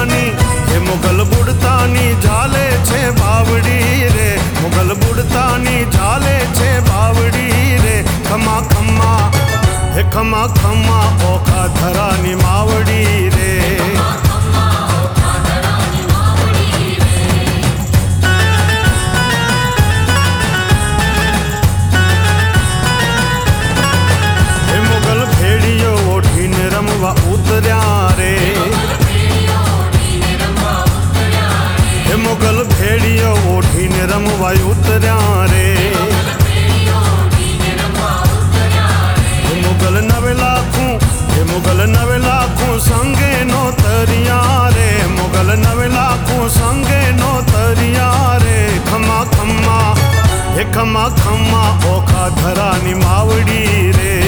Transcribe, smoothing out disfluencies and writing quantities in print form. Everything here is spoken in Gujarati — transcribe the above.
બુડતાની એ મુગલ બુડતાની ઝાલે છે બાવડી રે, મુગલ બુડતાની ઝાલે છે બાવડી રે. ખમા ખમા હે ખમા ખમા ઓખા ધરાની માવડી રે. ઉતર્યા રે હે મુગલ ભેડીઓ ઓઢીને રમવા ઉતર્યા રે. હે મુગલ 9 લાખું હે મુગલ 9 લાખું સંગે નો તરિયા રે, મુગલ 9 લાખું સંગે નો તરિયા રે. ખમા ખમા હે ખમા ખમા ઓખા ધરાની માવડી રે.